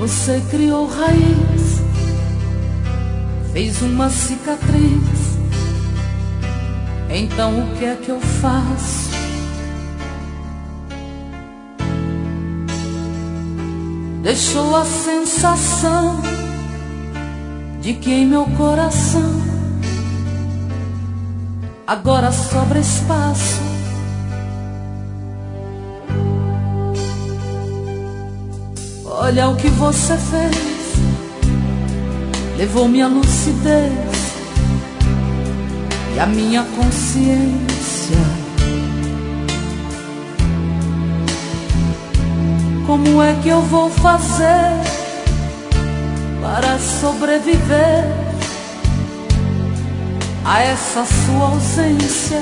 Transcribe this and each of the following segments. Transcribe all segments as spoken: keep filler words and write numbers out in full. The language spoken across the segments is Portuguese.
Você criou raiz, fez uma cicatriz. Então o que é que eu faço? Deixou a sensação de que em meu coração agora sobra espaço. Olha o que você fez, levou minha lucidez e a minha consciência. Como é que eu vou fazer para sobreviver a essa sua ausência?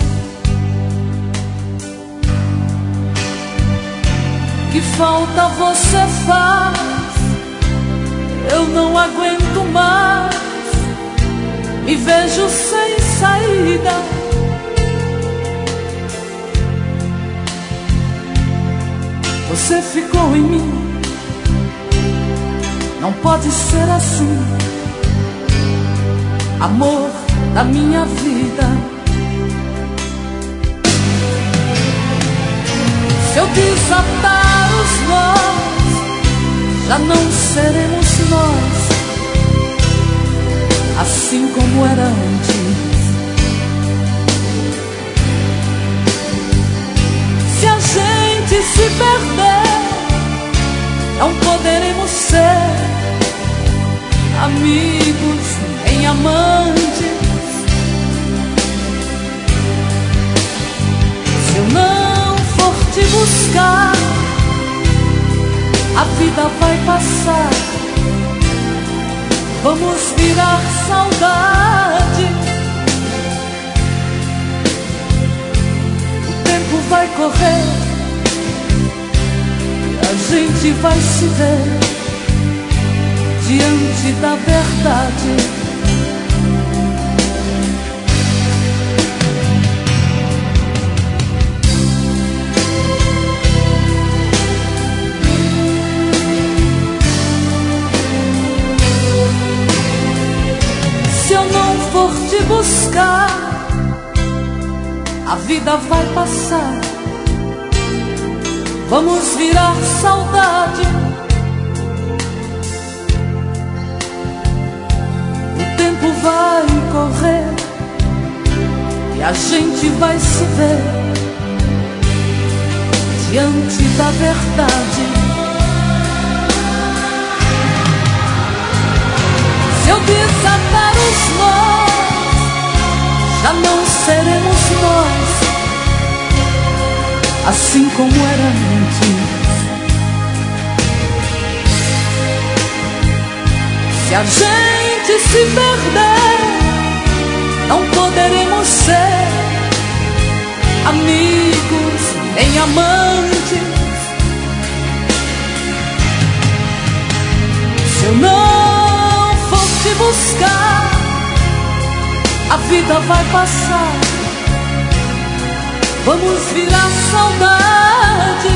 Que falta você faz, eu não aguento mais, me vejo sem saída. Você ficou em mim, não pode ser assim, amor da minha vida. Se eu desatar os nós, já não seremos nós, assim como era antes. Se a gente se perder, não poderemos ser amigos nem amantes. Se eu não for te buscar, a vida vai passar, vamos virar saudade. O tempo vai correr e a gente vai se ver diante da verdade. Se eu não for te buscar, a vida vai passar, vamos virar saudade. O tempo vai correr e a gente vai se ver diante da verdade. Se eu desatar os nós, já não seremos nós, assim como era antes. Se a gente se perder, não poderemos ser amigos nem amantes. Se eu não for te buscar, a vida vai passar, vamos virar saudade.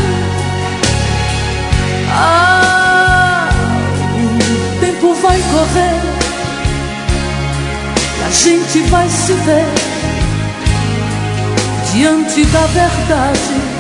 Ah, o tempo vai correr e a gente vai se ver diante da verdade.